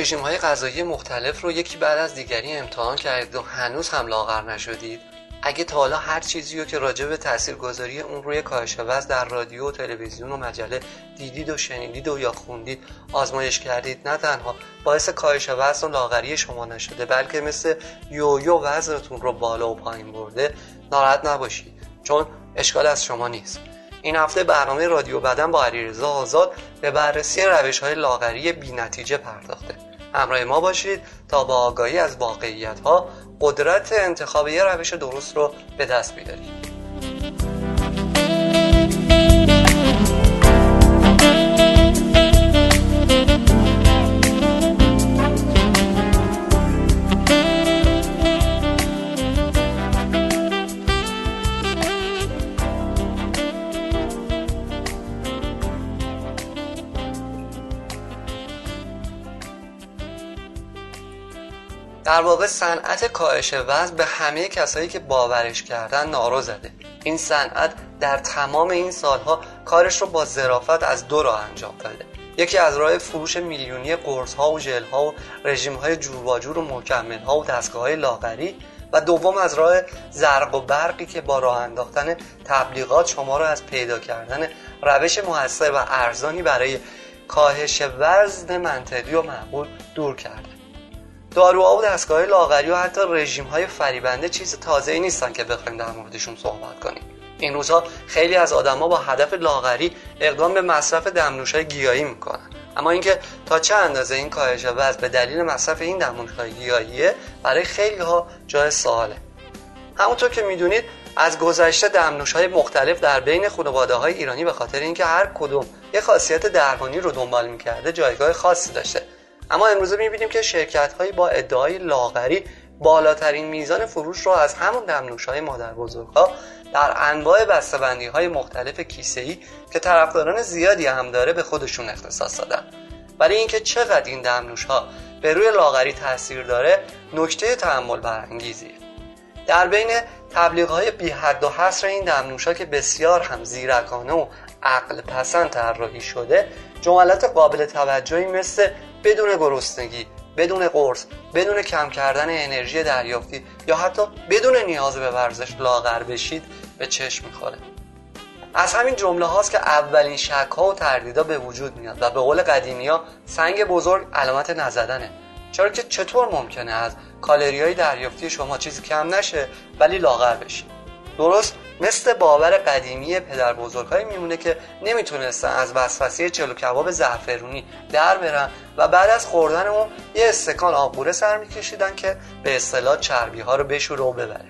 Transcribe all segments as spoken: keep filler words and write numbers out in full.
رژیم‌های غذایی مختلف رو یکی بعد از دیگری امتحان کردید و هنوز هم لاغر نشدید؟ اگه تا حالا هر چیزی رو که راجع به تاثیرگذاری اون روی کاهش وزن در رادیو و تلویزیون و مجله دیدید و شنیدید و یا خوندید آزمایش کردید، نه تنها باعث کاهش وزن و لاغری شما نشده بلکه مثل یویو وزنتون رو بالا و پایین برده، ناراحت نباشید چون اشکال از شما نیست. این هفته برنامه رادیو بدن با علیرضا آزاد به بررسی روش‌های لاغری بی‌نتیجه پرداخته. همراه ما باشید تا با آگاهی از واقعیت‌ها قدرت انتخاب یه روش درست رو به دست بیارید. در واقع صنعت کاهش وزن به همه کسایی که باورش کردن نارو زده. این صنعت در تمام این سالها کارش رو با ظرافت از دو راه انجام داده. یکی از راه فروش میلیونی قرص‌ها و ژل‌ها و رژیم‌های جور و جور و مکمل‌ها و دستگاه‌های لاغری و دوم از راه زرق و برقی که با راه انداختن تبلیغات شما رو از پیدا کردن روش مؤثر و ارزانی برای کاهش وزن منطقی و معقول دور کرده. داروها و دستگاه لاغری و حتی رژیم‌های فریبنده چیز تازه‌ای نیستن که بخوایم در موردشون صحبت کنیم. این روزها خیلی از آدم‌ها با هدف لاغری اقدام به مصرف دمنوش‌های گیاهی میکنن، اما اینکه تا چه اندازه این کاهش وزن به دلیل مصرف این دمنوش‌های گیاهیه برای خیلی‌ها جای سواله. همونطور که میدونید از گذشته دمنوش‌های مختلف در بین خانواده‌های ایرانی به خاطر اینکه هر کدوم یک خاصیت درمانی رو دنبال می‌کرده جایگاه خاصی داشته. اما امروزه می‌بینیم که شرکت‌هایی با ادعای لاغری بالاترین میزان فروش رو از همون دمنوش‌های مادربزرگ‌ها در انواع بسته‌بندی‌های مختلف کیسه‌ای که طرفداران زیادی هم داره به خودشون اختصاص دادن. ولی اینکه چقدر این دمنوش‌ها به روی لاغری تاثیر داره نکته تأمل برانگیزیه. در بین تبلیغ‌های بی حد و حصر این دمنوش‌ها که بسیار هم زیرکانه و عقل پسند طراحی شده، جملات قابل توجهی مثل بدون گرسنگی، بدون قرص، بدون کم کردن انرژی دریافتی یا حتی بدون نیاز به ورزش لاغر بشید به چشم میخوره. از همین جمله هاست که اولین شک ها و تردیدها به وجود میاد و به قول قدیمی ها سنگ بزرگ علامت نزدنه. چرا که چطور ممکنه از کالری های دریافتی شما چیزی کم نشه ولی لاغر بشید؟ درست مثل باور قدیمی پدر بزرگایی میمونه که نمیتونستن از وسوسه چلو کباب زعفرونی در برن و بعد از خوردن اون یه استکان آبگوره سر میکشیدن که به اصطلاح چربی ها رو بشوره و ببره.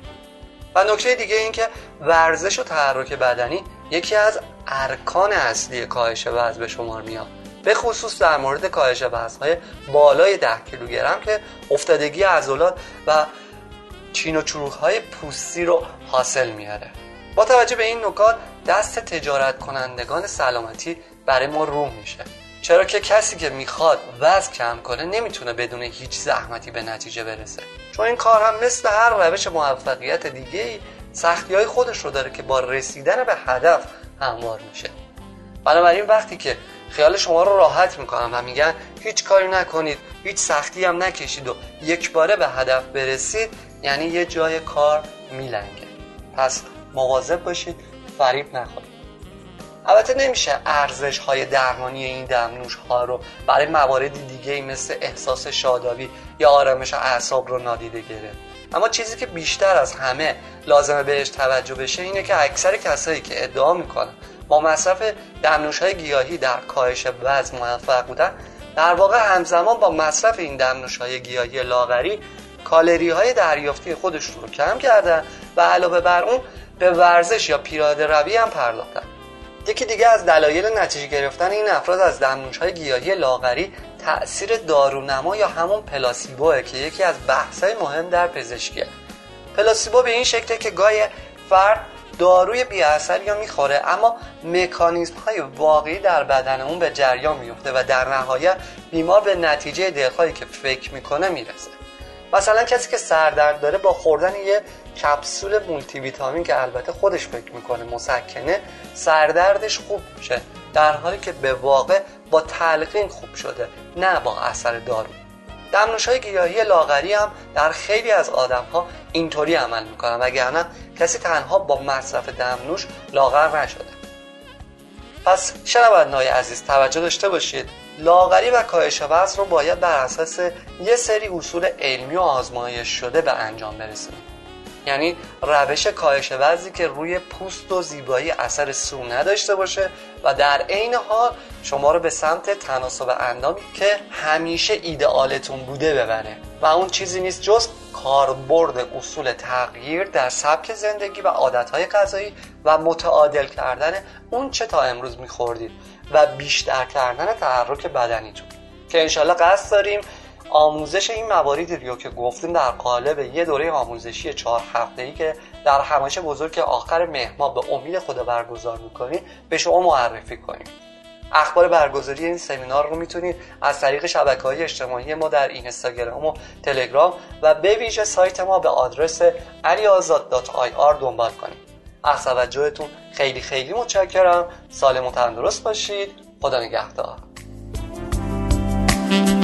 و نکته دیگه این که ورزش و تحرک بدنی یکی از ارکان اصلی کاهش وزن به شمار میاد، به خصوص در مورد کاهش وزن‌های بالای ده کیلوگرم که افتادگی عضلات و چین و چروک‌های پوستی رو حاصل میاره. با توجه به این نکات دست تجارت کنندگان سلامتی برای ما رو میشه، چرا که کسی که میخواد وزن کم کنه نمیتونه بدون هیچ زحمتی به نتیجه برسه، چون این کار هم مثل هر روش موفقیت دیگه‌ای سختی‌های خودش رو داره که با رسیدن به هدف هموار میشه. بنابراین وقتی که خیال شما رو راحت میکنن و میگن هیچ کاری نکنید، هیچ سختی هم نکشید و یک باره به هدف برسید، یعنی یه جای کار میلنگه. پس مواظب باشید فریب نخورید. البته نمیشه ارزش های درمانی این دمنوش ها رو برای موارد دیگه مثل احساس شادابی یا آرامش اعصاب رو نادیده گرفت، اما چیزی که بیشتر از همه لازمه بهش توجه بشه اینه که اکثر کسایی که ادعا میکنن با مصرف دمنوش های گیاهی در کاهش وزن موفق بودن، در واقع همزمان با مصرف این دمنوش های گیاهی لاغری کالری های دریافتی خودشون رو کم کردن و علاوه بر اون به ورزش یا پیاده روی هم پرداختن. یکی دیگه از دلایل نتیجه گرفتن این افراد از دمنوش‌های گیاهی لاغری تأثیر دارونما یا همون پلاسیبوه که یکی از بحث‌های مهم در پزشکیه. پلاسیبو به این شکله که گاهی فرد داروی بی اثر یا میخوره اما مکانیزم‌های واقعی در بدن اون به جریان میفته و در نهایت بیمار به نتیجه دلخواهی که فکر میکنه میرسه. مثلا کسی که سردرد داره با خوردن یه کپسول مولتی ویتامین که البته خودش فکر میکنه مسکنه سردردش خوب میشه، در حالی که به واقع با تلقین خوب شده، نه با اثر دارو. دمنوش‌های گیاهی لاغری هم در خیلی از آدم‌ها اینطوری عمل می‌کنن، وگرنه کسی تنها با مصرف دمنوش لاغر نشده. پس شنونده‌های عزیز توجه داشته باشید، لاغری و کاهش وزن رو باید بر اساس یه سری اصول علمی و آزمایش شده به انجام برسونید. یعنی روش کاهش وزنی که روی پوست و زیبایی اثر سو نداشته باشه و در عین حال شما رو به سمت تناسب اندامی که همیشه ایدئالتون بوده ببره و اون چیزی نیست جز کاربرد اصول تغییر در سبک زندگی و عادتهای غذایی و متعادل کردن اون چه تا امروز میخوردید و بیشتر کردن تحرک بدنیتون، که انشالله قصد داریم آموزش این مواردی رو که گفتیم در قالب یه دوره آموزشی چهار هفته‌ای که در همایش بزرگ آخر مهر ماه به امید خدا برگزار می‌کنیم به شما معرفی کنیم. اخبار برگزاری این سمینار رو میتونید از طریق شبکه‌های اجتماعی ما در اینستاگرام و تلگرام و به ویژه سایت ما به آدرس علی‌آزاد دات آی آر دنبال کنید. از توجهتون خیلی خیلی متشکرم. سالم و تندرست باشید. خدا نگهدار.